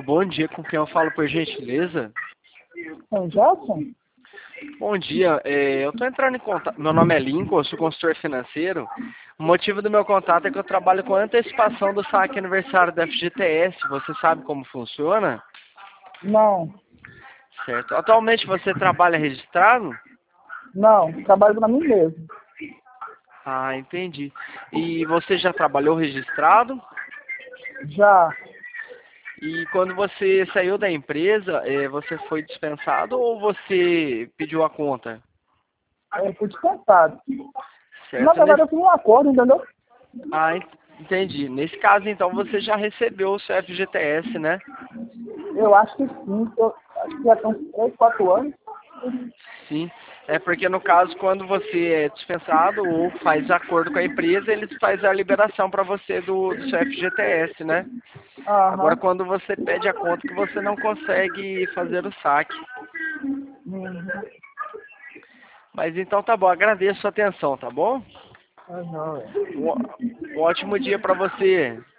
bom dia, com quem eu falo por gentileza? São Jackson? Bom dia, eu estou entrando em contato, meu nome é Lincoln, eu sou consultor financeiro. O motivo do meu contato é que eu trabalho com antecipação do saque aniversário da FGTS, você sabe como funciona? Não, Certo. Atualmente você trabalha registrado? não, trabalho para mim mesmo. Ah, entendi. E você já trabalhou registrado? Já, E quando você saiu da empresa, você foi dispensado ou você pediu a conta? fui dispensado. Na Certo. verdade, eu fiz um acordo, entendeu? Ah, entendi. Nesse caso, então, você já recebeu o seu FGTS, né? Eu acho que sim, acho que já tem uns 3, 4 anos. Sim. É porque, no caso, quando você é dispensado ou faz acordo com a empresa, eles fazem a liberação para você do seu FGTS, né? Agora, Aham. quando você pede a conta, que você não consegue fazer o saque. Uhum. Mas então tá bom, agradeço a sua atenção, tá bom? Aham. Um ótimo dia para você.